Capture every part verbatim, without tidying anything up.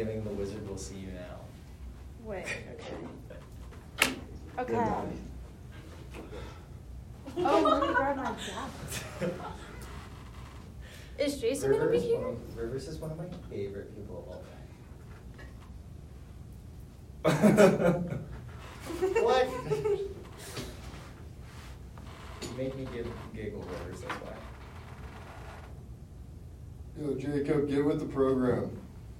giving the wizard will see you now. Wait, okay. Okay. Oh, let me grab my jacket. Is Jason Rivers, gonna be here? one of, Rivers is one of my favorite people of all time. What? You make me give, giggle, Rivers, that's why. Yo, Jacob, get with the program.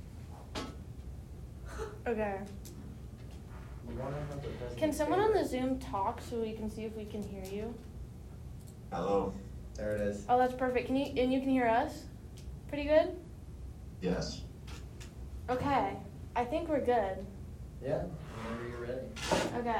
Okay. You wanna have the president's Can someone on the favorite. Zoom talk so we can see if we can hear you? Hello. There it is. Oh, that's perfect. Can you and you can hear us? Pretty good? Yes. Okay. I think we're good. Yeah, whenever you're ready.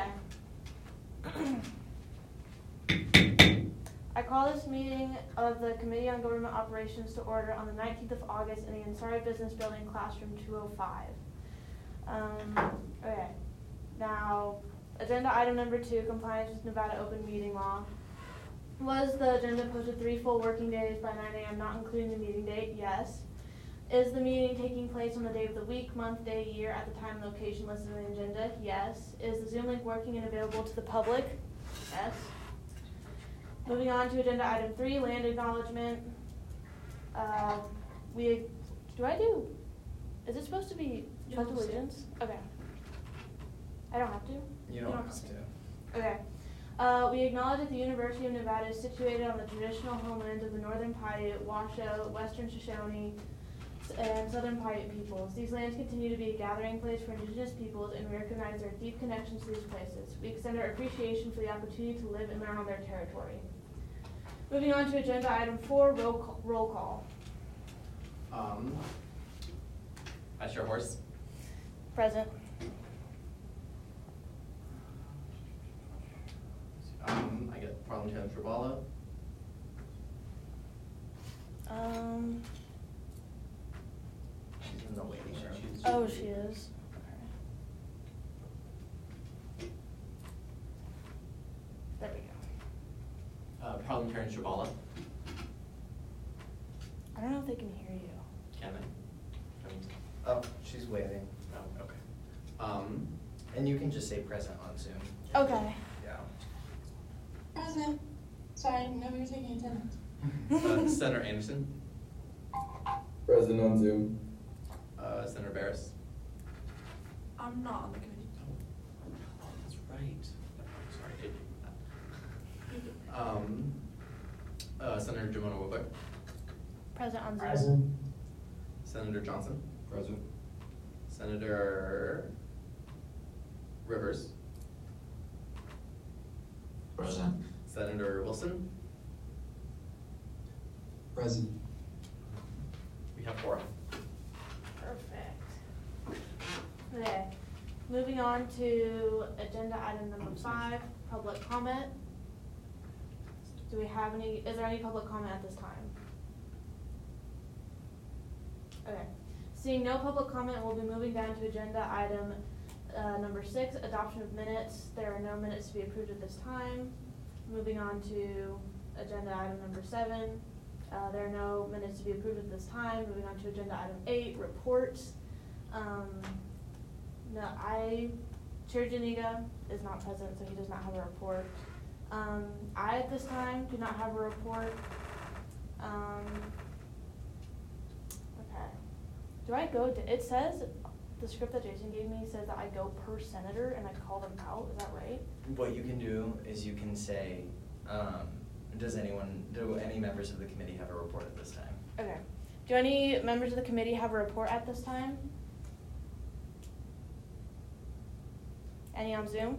Okay. I call this meeting of the Committee on Government Operations to order on the nineteenth of August in the Ansari Business Building, classroom two oh five. Um, okay. Now, agenda item number two, compliance with Nevada open meeting law. Was the agenda posted three full working days by nine a m, not including the meeting date? Yes. Is the meeting taking place on the day of the week, month, day, year, at the time and location listed on the agenda? Yes. Is the Zoom link working and available to the public? Yes. Moving on to agenda item three, land acknowledgement. Uh, we, do I do, is it supposed to be pledge allegiance? Okay. I don't have to? You don't have to. Okay. Uh, we acknowledge that the University of Nevada is situated on the traditional homelands of the Northern Paiute, Washoe, Western Shoshone, and Southern Paiute peoples. These lands continue to be a gathering place for indigenous peoples, and we recognize their deep connections to these places. We extend our appreciation for the opportunity to live and learn on their territory. Moving on to agenda item four, roll call. Roll call. Um, Vice Chair Horst. Present. Um, I get Parliamentarian Tribala. Um, She's in the waiting room. oh, she is. Okay. There we go. Uh, Parliamentarian Tribala. I don't know if they can hear you. Can I? Can we- Oh, she's waiting. Oh, okay. Um, And you can just say present on Zoom. Okay. Yeah. Present. Sorry, I didn't know we were taking attendance. uh, Senator Anderson. Present on Zoom. Uh, Senator Barris. I'm not on the committee. Oh, that's right. Sorry, I did do that. Um, uh, Senator Jamona Woodbury. Present on Zoom. Present. Senator Johnson. Present. Senator Rivers. Present. Senator Wilson. Present. We have four. Perfect. Okay. Moving on to agenda item number five, public comment. Do we have any, is there any public comment at this time? Okay. Seeing no public comment, we'll be moving down to agenda item uh, number six, adoption of minutes. There are no minutes to be approved at this time. Moving on to agenda item number seven. Uh, there are no minutes to be approved at this time. Moving on to agenda item eight, reports. Um, no, I, Chair Janiga is not present, so he does not have a report. Um, I, at this time, do not have a report. Um, okay. Do I go, to, it says, the script that Jason gave me says that I go per senator and I call them out, is that right? What you can do is you can say, um, does anyone, do any members of the committee have a report at this time? Okay. Do any members of the committee have a report at this time? Any on Zoom?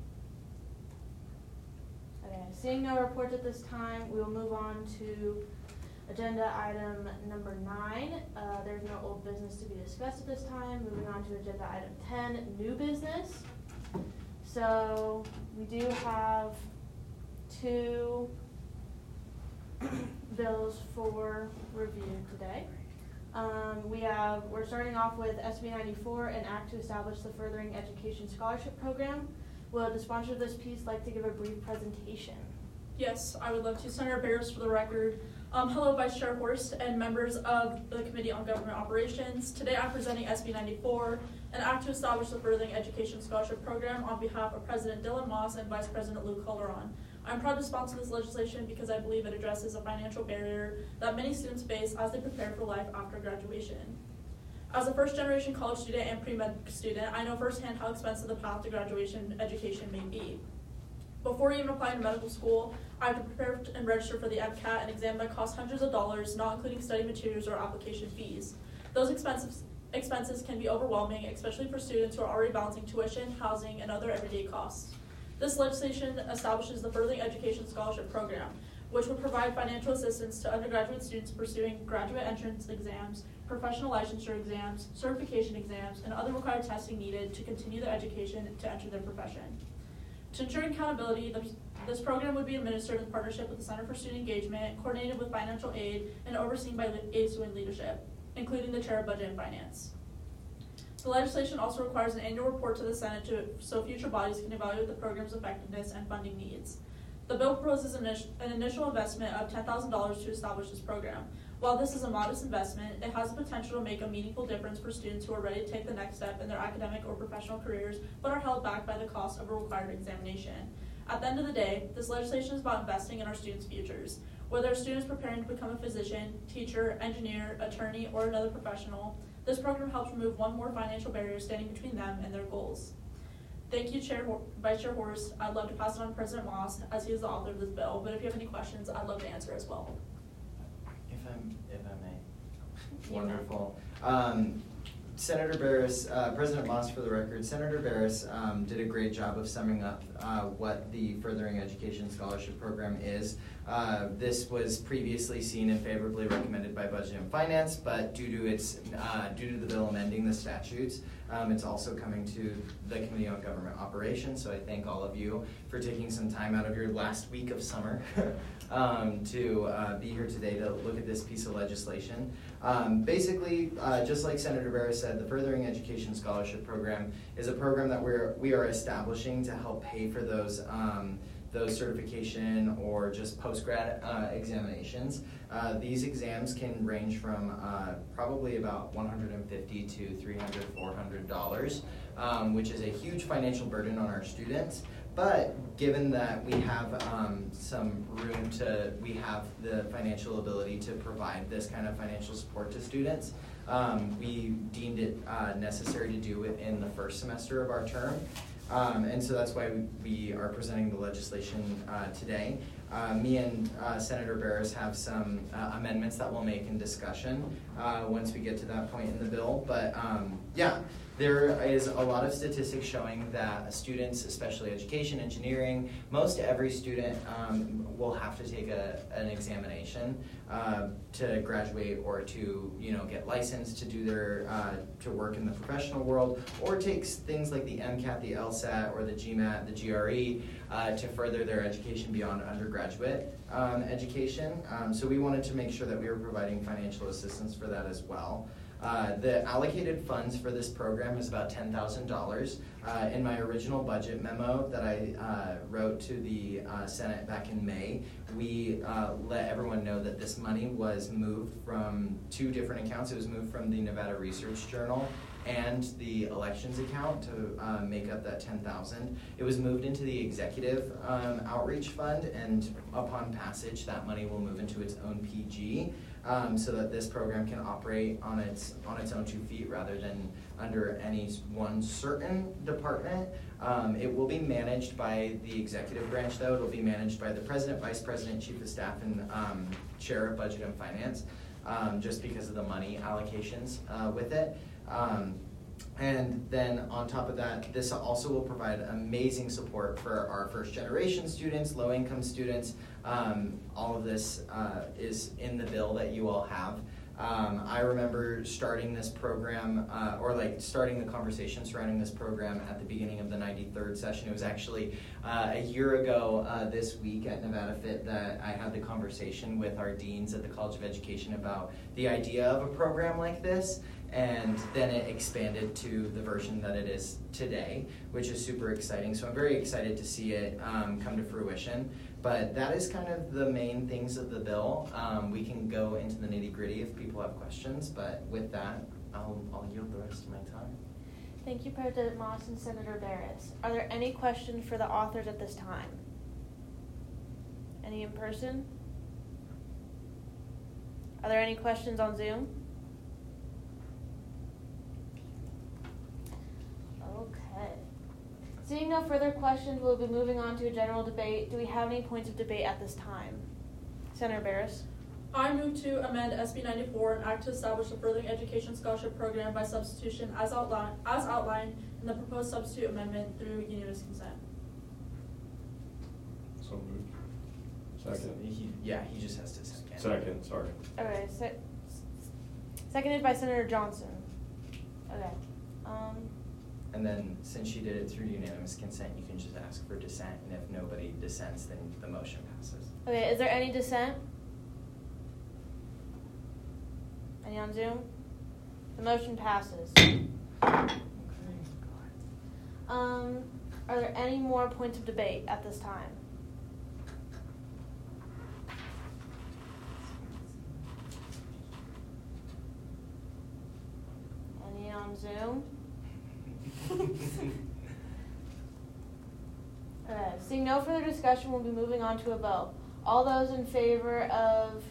Okay, seeing no reports at this time, we will move on to agenda item number nine. Uh, there's no old business to be discussed at this time. Moving on to agenda item ten, new business. So we do have two bills for review today. Um, we have, we're starting off with S B ninety-four, an act to establish the Furthering Education Scholarship Program. Will the sponsor of this piece like to give a brief presentation? Yes, I would love to. Senator Barris, for the record. Um, hello, Vice Chair Horst and members of the Committee on Government Operations. Today I'm presenting S B ninety-four, an act to establish the Furthering Education Scholarship Program on behalf of President Dylan Moss and Vice President Luke Calderon. I'm proud to sponsor this legislation because I believe it addresses a financial barrier that many students face as they prepare for life after graduation. As a first-generation college student and pre-med student, I know firsthand how expensive the path to graduation education may be. Before even applying to medical school, I have to prepare and register for the MCAT, an exam that costs hundreds of dollars, not including study materials or application fees. Those expenses, expenses can be overwhelming, especially for students who are already balancing tuition, housing, and other everyday costs. This legislation establishes the Furthering Education Scholarship Program, which would provide financial assistance to undergraduate students pursuing graduate entrance exams, professional licensure exams, certification exams, and other required testing needed to continue their education to enter their profession. To ensure accountability, the, this program would be administered in partnership with the Center for Student Engagement, coordinated with financial aid, and overseen by A S U N leadership, including the Chair of Budget and Finance. The legislation also requires an annual report to the Senate to, so future bodies can evaluate the program's effectiveness and funding needs. The bill proposes an, an initial investment of ten thousand dollars to establish this program. While this is a modest investment, it has the potential to make a meaningful difference for students who are ready to take the next step in their academic or professional careers, but are held back by the cost of a required examination. At the end of the day, this legislation is about investing in our students' futures. Whether a student is preparing to become a physician, teacher, engineer, attorney, or another professional, this program helps remove one more financial barrier standing between them and their goals. Thank you, Chair, Vice Chair Horst. I'd love to pass it on to President Moss, as he is the author of this bill, but if you have any questions, I'd love to answer as well. If I'm, if I may. Wonderful. Um, Senator Barris, uh, President Moss, for the record, Senator Barris um, did a great job of summing up uh, what the Furthering Education Scholarship Program is. Uh, this was previously seen and favorably recommended by Budget and Finance, but due to its uh, due to the bill amending the statutes, um, it's also coming to the Committee on Government Operations. So I thank all of you for taking some time out of your last week of summer um, to uh, be here today to look at this piece of legislation. Um, basically, uh, just like Senator Barris said, the Furthering Education Scholarship Program is a program that we're we are establishing to help pay for those. Um, those certification or just post-grad uh, examinations. Uh, these exams can range from uh, probably about one hundred fifty dollars to three hundred dollars, four hundred dollars, um, which is a huge financial burden on our students. But given that we have um, some room to, we have the financial ability to provide this kind of financial support to students, um, we deemed it uh, necessary to do it in the first semester of our term. Um, and so that's why we, we are presenting the legislation uh, today. Uh, me and uh, Senator Barris have some uh, amendments that we'll make in discussion uh, once we get to that point in the bill. But um, yeah, there is a lot of statistics showing that students, especially education, engineering, most every student um, will have to take a, an examination uh, to graduate or to, you know, get licensed to do their, uh, to work in the professional world, or takes things like the MCAT, the LSAT, or the GMAT, the G R E uh, to further their education beyond undergraduate um, education. Um, so we wanted to make sure that we were providing financial assistance for that as well. Uh, the allocated funds for this program is about ten thousand dollars. Uh, in my original budget memo that I uh, wrote to the uh, Senate back in May, we uh, let everyone know that this money was moved from two different accounts. It was moved from the Nevada Research Journal and the elections account to uh, make up that ten thousand dollars. It was moved into the executive um, outreach fund, and upon passage, that money will move into its own P G. Um, so that this program can operate on its on its own two feet rather than under any one certain department. Um, it will be managed by the executive branch, though. It will be managed by the president, vice president, chief of staff, and um, chair of budget and finance, um, just because of the money allocations uh, with it. Um, And then on top of that, this also will provide amazing support for our first generation students, low income students. Um, all of this uh, is in the bill that you all have. Um, I remember starting this program, uh, or like starting the conversation surrounding this program at the beginning of the ninety-third session. It was actually uh, a year ago uh, this week at Nevada Fit that I had the conversation with our deans at the College of Education about the idea of a program like this. and then it expanded to the version that it is today, which is super exciting. So I'm very excited to see it um, come to fruition. But that is kind of the main things of the bill. Um, we can go into the nitty gritty if people have questions, but with that, I'll, I'll yield the rest of my time. Thank you, President Moss and Senator Barris. Are there any questions for the authors at this time? Any in person? Are there any questions on Zoom? Okay. Seeing no further questions, we'll be moving on to a general debate. Do we have any points of debate at this time? Senator Barris. I move to amend S B ninety-four and act to establish a furthering education scholarship program by substitution as outlined, as outlined in the proposed substitute amendment through unanimous consent. So moved. Second. He, yeah, he just has to second. Second, sorry. Okay, se- seconded by Senator Johnson. Okay. Um, And then, since you did it through unanimous consent, you can just ask for dissent, and if nobody dissents, then the motion passes. okay, is there any dissent? Any on Zoom? The motion passes. Um, are there any more points of debate at this time? Any on Zoom? Okay, seeing no further discussion, we'll be moving on to a vote. All those in favor of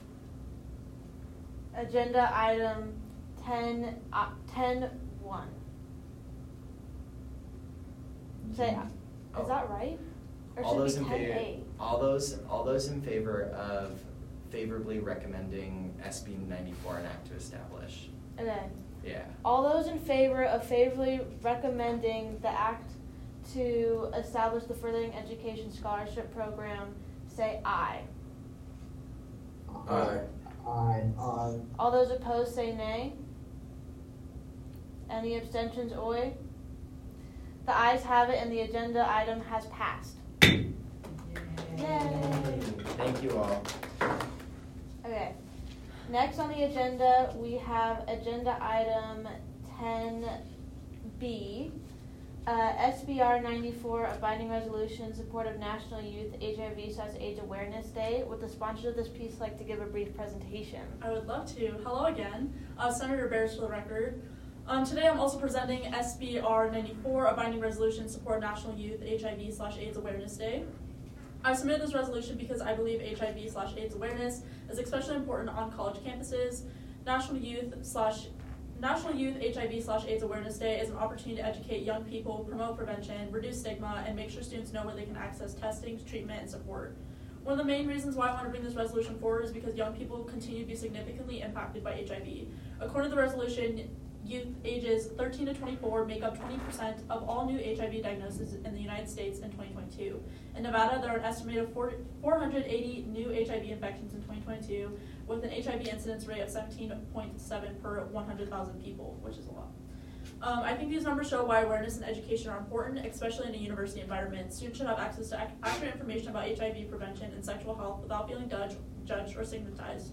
agenda item ten, uh, ten one. Say, Oh. is that right? Or All those should in it be ten favor, A? all those, all those in favor of favorably recommending S B ninety-four and act to establish. Okay. Yeah. All those in favor of favorably recommending the act to establish the Furthering Education Scholarship Program, say aye. Aye. Aye. Aye. All those opposed say nay. Any abstentions, oy? The ayes have it and the agenda item has passed. Yay! Thank you all. Okay. Next on the agenda, we have agenda item ten B, uh, S B R ninety-four, a binding resolution in support of National Youth H I V slash AIDS Awareness Day. Would the sponsor of this piece like to give a brief presentation? I would love to. Hello again. Uh, Senator Barris for the record. Um, today I'm also presenting S B R ninety-four, a binding resolution in support of National Youth H I V slash AIDS Awareness Day. I submitted this resolution because I believe H I V slash AIDS awareness is especially important on college campuses. National Youth slash National Youth H I V slash AIDS Awareness Day is an opportunity to educate young people, promote prevention, reduce stigma, and make sure students know where they can access testing, treatment, and support. One of the main reasons why I want to bring this resolution forward is because young people continue to be significantly impacted by H I V. According to the resolution, youth ages thirteen to twenty-four make up twenty percent of all new H I V diagnoses in the United States in twenty twenty-two. In Nevada, there are an estimated four hundred eighty new H I V infections in twenty twenty-two, with an H I V incidence rate of seventeen point seven per one hundred thousand people, which is a lot. Um, I think these numbers show why awareness and education are important, especially in a university environment. Students should have access to ac- accurate information about H I V prevention and sexual health without feeling judged, judged or stigmatized.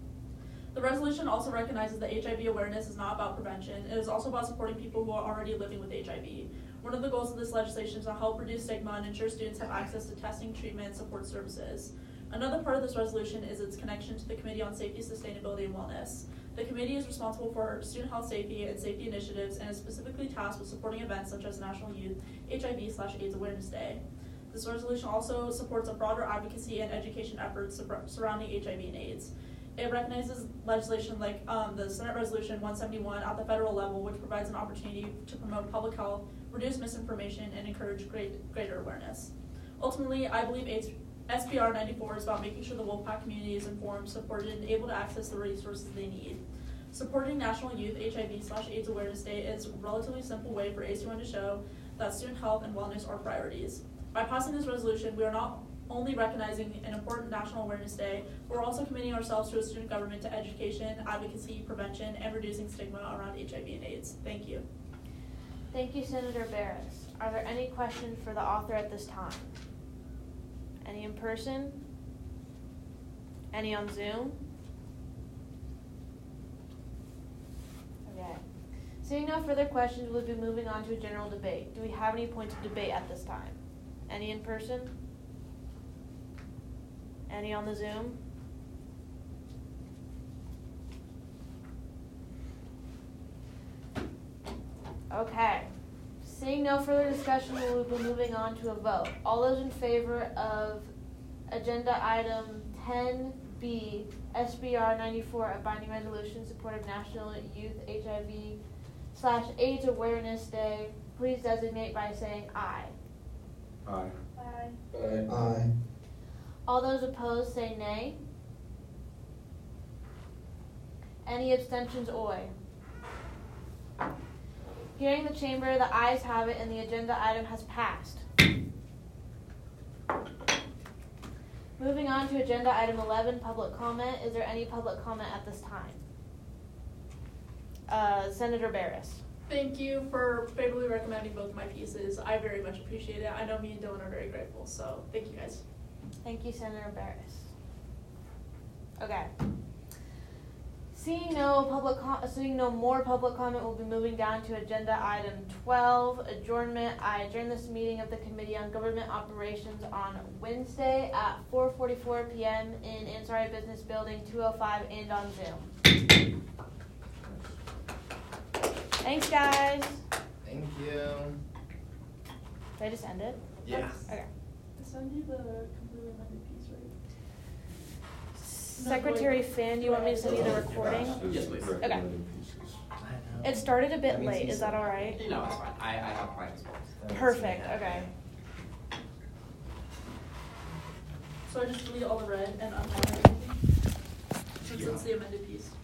The resolution also recognizes that H I V awareness is not about prevention. It is also about supporting people who are already living with H I V. One of the goals of this legislation is to help reduce stigma and ensure students have access to testing, treatment, and support services. Another part of this resolution is its connection to the Committee on Safety, Sustainability, and Wellness. The committee is responsible for student health safety and safety initiatives and is specifically tasked with supporting events such as National Youth H I V slash AIDS Awareness Day. This resolution also supports a broader advocacy and education efforts surrounding H I V and AIDS. It recognizes legislation like um, the Senate Resolution one seventy-one at the federal level, which provides an opportunity to promote public health, reduce misinformation, and encourage great, greater awareness. Ultimately, I believe S B R ninety-four is about making sure the Wolfpack community is informed, supported, and able to access the resources they need. Supporting National Youth H I V slash AIDS Awareness Day is a relatively simple way for A C one to show that student health and wellness are priorities. By passing this resolution, we are not only recognizing an important National Awareness Day, but we're also committing ourselves to a student government to education, advocacy, prevention, and reducing stigma around H I V and AIDS. Thank you. Thank you, Senator Barris. Are there any questions for the author at this time? Any in person? Any on Zoom? Okay. Seeing no further questions, we'll be moving on to a general debate. Do we have any points of debate at this time? Any in person? Any on the Zoom? Okay. Seeing no further discussion, we will be moving on to a vote. All those in favor of agenda item ten B, S B R ninety-four, a binding resolution in support of National Youth H I V slash AIDS Awareness Day, please designate by saying aye. Aye. Aye. Aye. Aye. All those opposed say nay. Any abstentions, oy. Hearing the chamber, the ayes have it and the agenda item has passed. Moving on to agenda item eleven, public comment. Is there any public comment at this time? Uh, Senator Barris. Thank you for favorably recommending both my pieces. I very much appreciate it. I know me and Dylan are very grateful, so thank you guys. Thank you, Senator Barris. Okay. Seeing no public, com- seeing no more public comment, we'll be moving down to agenda item twelve, adjournment. I adjourn this meeting of the Committee on Government Operations on Wednesday at four forty-four p.m. in Ansari Business Building two oh five and on Zoom. Thanks, guys. Thank you. Did I just end it? Yeah. Okay. I send you the completely amended piece, right? Secretary Finn, do you want me to send you the recording? Yes, please. Okay. It started a bit That means late. he Is that said- all right? No, it's fine. I, I have plans. That means Perfect. he had- Okay. So I just delete all the red and unline everything? Since it's the amended piece.